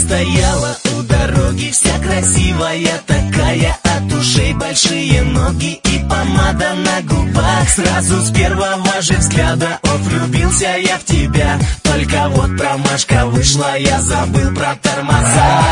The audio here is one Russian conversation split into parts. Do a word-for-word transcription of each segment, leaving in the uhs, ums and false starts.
стояла у дороги, вся красивая такая, от ушей большие ноги и помада на губах. Сразу с первого же взгляда, о, влюбился я в тебя. Только вот промашка вышла, я забыл про тормоза.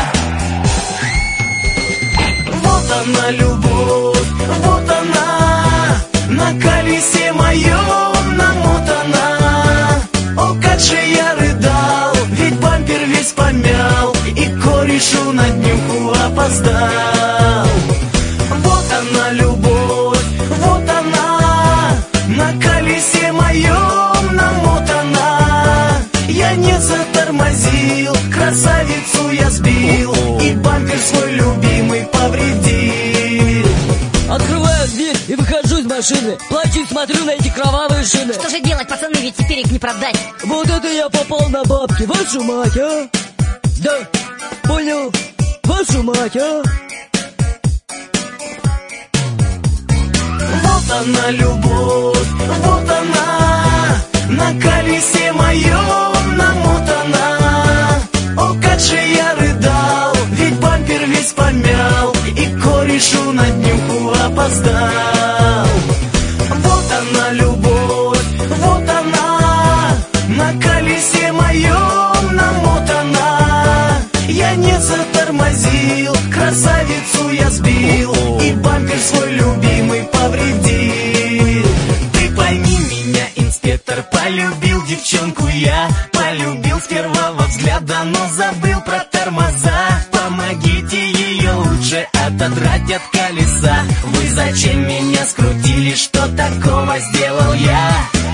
Вот она, любовь, вот она, на колесе моем намотана. О, как же я рыдал, ведь бампер весь помял, и корешу на днюху опоздал. Вот она, любовь, вот она, на колесе моем намотана. Я не затормозил, красавицу я сбил, и бампер свой любимый повредил. Открываю дверь и выхожу из машины. Плачу и смотрю на эти кровавые шины. Что же делать, пацаны, ведь теперь их не продать. Вот это я попал на бабки, вашу мать, а? Да, понял, вашу мать, а? Вот она, любовь, вот она, на колесе моем намотана. О, как же я рыдал, ведь бампер весь помял, и корешу на днюху опоздал. Вот она, любовь, вот она, на колесе моем намотана. Я не затормозил, красавицу я сбил, и бампер свой любимый повредил. Ты пойми меня, инспектор, полюбил девчонку я, полюбил с первого взгляда, но забыл про тормоза. Помогите ее лучше отодрать от колеса. Вы зачем меня скрутили, что такого сделал я?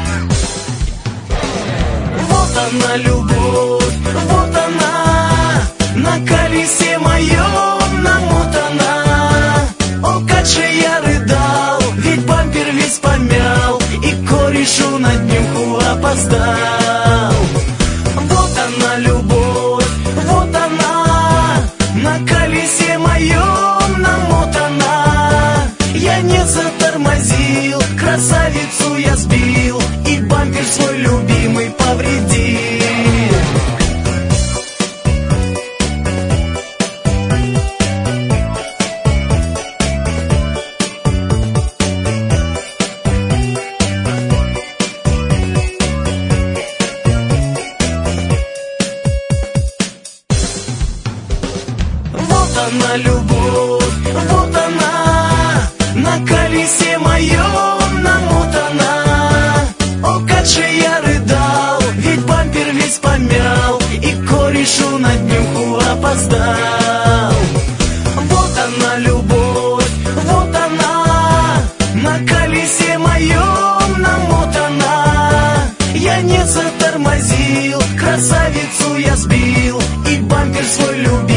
Вот она, любовь, вот она, на колесе моем намотана. О, как же я рыдал, ведь бампер весь помял, и корешу на днюху опоздал. Вот она, любовь, вот она, на колесе моем намотана. Я не затормозил, красавицу я сбил, и бампер свой любимый повредил. Вот она, любовь, вот она, на колесе моем намотана. О, как же я рыдал, ведь бампер весь помял, и корешу на днюху опоздал. Вот она, любовь, вот она, на колесе моем намотана. Я не затормозил, красавицу я сбил, и бампер свой любил.